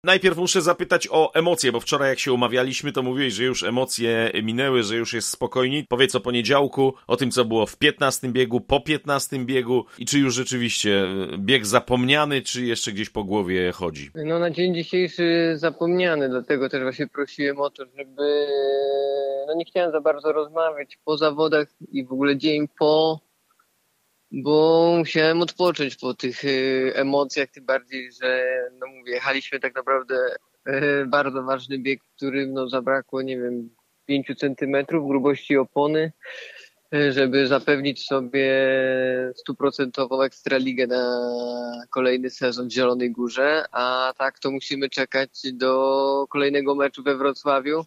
Najpierw muszę zapytać o emocje, bo wczoraj jak się umawialiśmy, to mówiłeś, że już emocje minęły, że już jest spokojniej. Powiedz o poniedziałku, o tym, co było w 15 biegu, po 15 biegu i czy już rzeczywiście bieg zapomniany, czy jeszcze gdzieś po głowie chodzi? No na dzień dzisiejszy zapomniany, dlatego też właśnie prosiłem o to, żeby... No nie chciałem za bardzo rozmawiać po zawodach i w ogóle dzień po, bo musiałem odpocząć po tych emocjach, tym bardziej, że no mówię, jechaliśmy tak naprawdę bardzo ważny bieg, w którym no zabrakło, nie wiem, 5 centymetrów grubości opony, żeby zapewnić sobie stuprocentową ekstraligę na kolejny sezon w Zielonej Górze, a tak to musimy czekać do kolejnego meczu we Wrocławiu.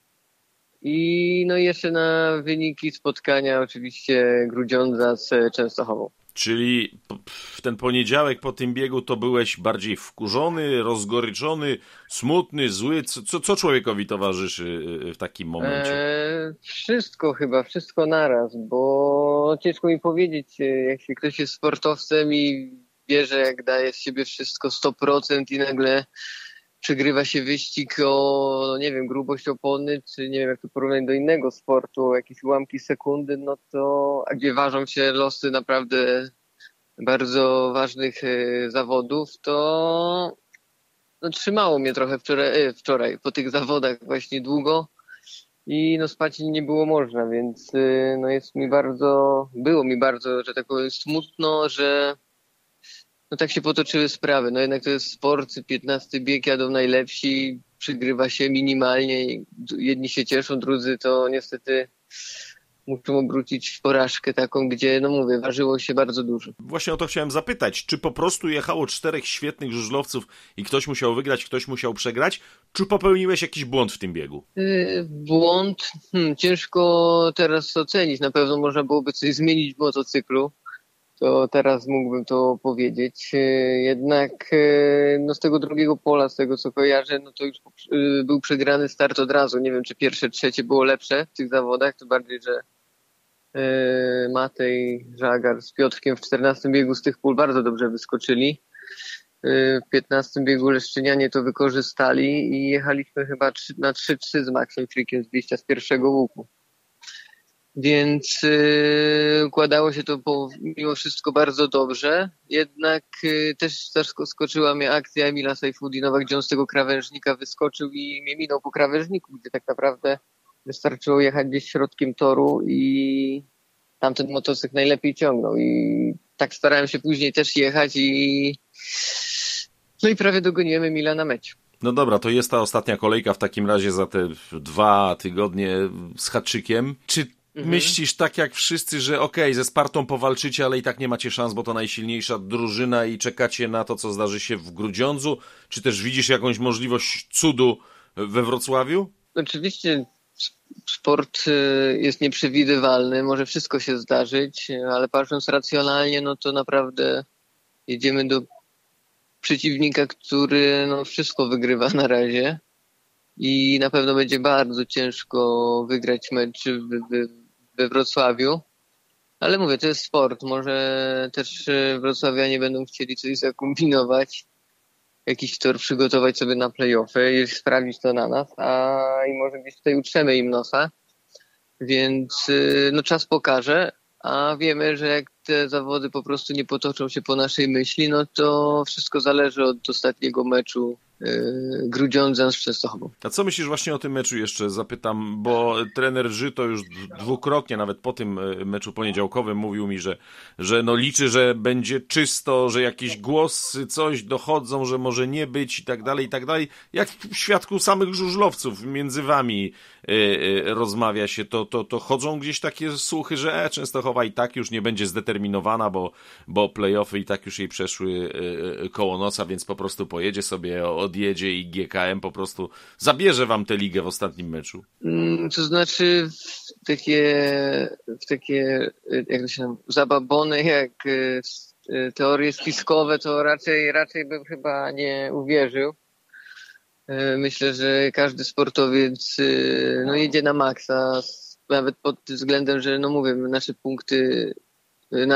I no i jeszcze na wyniki spotkania oczywiście Grudziądza z Częstochową. Czyli w ten poniedziałek po tym biegu to byłeś bardziej wkurzony, rozgoryczony, smutny, zły? Co człowiekowi towarzyszy w takim momencie? Wszystko chyba, wszystko naraz, bo ciężko mi powiedzieć, jak się ktoś jest sportowcem i wie, że jak daje z siebie wszystko 100% i nagle przegrywa się wyścig o, no nie wiem, grubość opony, czy nie wiem, jak to porównać do innego sportu, jakieś ułamki sekundy, no to, a gdzie ważą się losy naprawdę bardzo ważnych zawodów, to no, trzymało mnie trochę wczoraj po tych zawodach właśnie długo i no spać nie było można, więc no było mi bardzo, że tak powiem, smutno, że no tak się potoczyły sprawy. No jednak to jest sport, 15 bieg jadą najlepsi, przygrywa się minimalnie. Jedni się cieszą, drudzy to niestety muszą obrócić w porażkę taką, gdzie, no mówię, ważyło się bardzo dużo. Właśnie o to chciałem zapytać. Czy po prostu jechało 4 świetnych żużlowców i ktoś musiał wygrać, ktoś musiał przegrać? Czy popełniłeś jakiś błąd w tym biegu? Błąd? Ciężko teraz ocenić. Na pewno można byłoby coś zmienić w motocyklu. To teraz mógłbym to powiedzieć. Jednak no z tego drugiego pola, z tego co kojarzę, no to już był przegrany start od razu. Nie wiem, czy pierwsze, trzecie było lepsze w tych zawodach, to bardziej, że Matej, Żagar z Piotrkiem w 14 biegu z tych pól bardzo dobrze wyskoczyli. W 15 biegu Leszczynianie to wykorzystali i jechaliśmy chyba na 3-3 z Maxem Frikiem z wyjścia z pierwszego łuku. Więc układało się to mimo wszystko bardzo dobrze. Jednak też zaskoczyła mnie akcja Emila Sajfudinowa, gdzie on z tego krawężnika wyskoczył i mnie minął po krawężniku, gdzie tak naprawdę wystarczyło jechać gdzieś środkiem toru i tamten motocykl najlepiej ciągnął. I tak starałem się później też jechać no i prawie dogoniłem Emila na mecie. No dobra, to jest ta ostatnia kolejka w takim razie za te 2 tygodnie z haczykiem. Czy myślisz tak jak wszyscy, że okej, ze Spartą powalczycie, ale i tak nie macie szans, bo to najsilniejsza drużyna i czekacie na to, co zdarzy się w Grudziądzu? Czy też widzisz jakąś możliwość cudu we Wrocławiu? Oczywiście sport jest nieprzewidywalny, może wszystko się zdarzyć, ale patrząc racjonalnie, no to naprawdę jedziemy do przeciwnika, który no wszystko wygrywa na razie i na pewno będzie bardzo ciężko wygrać mecz we Wrocławiu. Ale mówię, to jest sport. Może też wrocławianie będą chcieli coś zakombinować, jakiś tor przygotować sobie na play-offy i sprawdzić to na nas, i może gdzieś tutaj utrzemy im nosa. Więc no czas pokaże, a wiemy, że jak te zawody po prostu nie potoczą się po naszej myśli, no to wszystko zależy od ostatniego meczu Grudziądza z Częstochową. A co myślisz właśnie o tym meczu jeszcze? Zapytam, bo trener Żyto już dwukrotnie, nawet po tym meczu poniedziałkowym mówił mi, że no liczy, że będzie czysto, że jakieś głosy, coś dochodzą, że może nie być i tak dalej, i tak dalej. Jak w świadku samych żużlowców między wami rozmawia się, to chodzą gdzieś takie słuchy, że Częstochowa i tak już nie będzie zdeterminowana, bo play-offy i tak już jej przeszły koło nosa, więc po prostu pojedzie sobie, odjedzie i GKM po prostu zabierze wam tę ligę w ostatnim meczu. To znaczy w takie jak to się nazywa, zababony, jak teorie spiskowe, to raczej bym chyba nie uwierzył. Myślę, że każdy sportowiec no, jedzie na maksa, nawet pod tym względem, że no mówię, nasze punkty,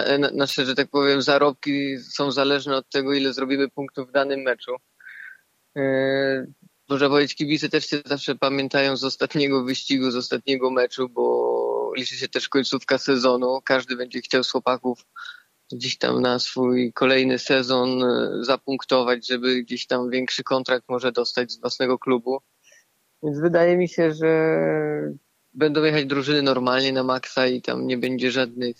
nasze, że tak powiem, zarobki są zależne od tego, ile zrobimy punktów w danym meczu. Można powiedzieć, kibice też się zawsze pamiętają z ostatniego wyścigu, z ostatniego meczu, bo liczy się też końcówka sezonu. Każdy będzie chciał z chłopaków gdzieś tam na swój kolejny sezon zapunktować, żeby gdzieś tam większy kontrakt może dostać z własnego klubu. Więc wydaje mi się, że będą jechać drużyny normalnie na maksa i tam nie będzie żadnych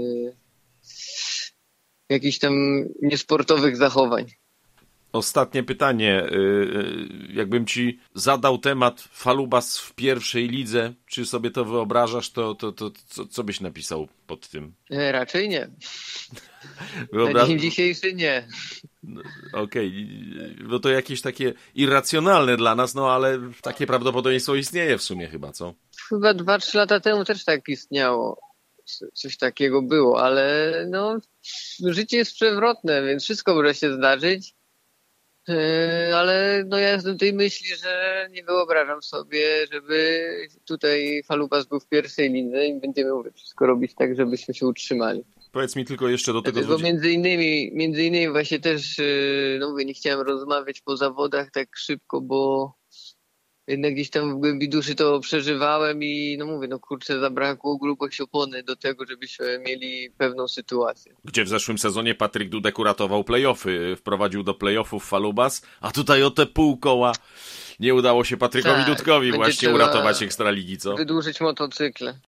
jakichś tam niesportowych zachowań. Ostatnie pytanie. Jakbym ci zadał temat Falubas w pierwszej lidze, czy sobie to wyobrażasz, to co byś napisał pod tym? Raczej nie. Na dzień dzisiejszy nie. Okej, no to jakieś takie irracjonalne dla nas, no ale takie prawdopodobieństwo istnieje w sumie chyba, co? Chyba 2-3 lata temu też tak istniało. Coś takiego było, ale no życie jest przewrotne, więc wszystko może się zdarzyć. Ale no ja jestem tej myśli, że nie wyobrażam sobie, żeby tutaj Falubas był w pierwszej lidze i będziemy wszystko robić tak, żebyśmy się utrzymali. Powiedz mi tylko jeszcze do tego... Bo między innymi właśnie też no mówię, nie chciałem rozmawiać po zawodach tak szybko, bo jednak gdzieś tam w głębi duszy to przeżywałem i no mówię, no kurczę, zabrakło grubość opony do tego, żebyśmy mieli pewną sytuację. Gdzie w zeszłym sezonie Patryk Dudek uratował play-offy, wprowadził do play-offów Falubas, a tutaj o te pół koła nie udało się Patrykowi Dudkowi właśnie uratować Ekstraligi, co? Wydłużyć motocykle.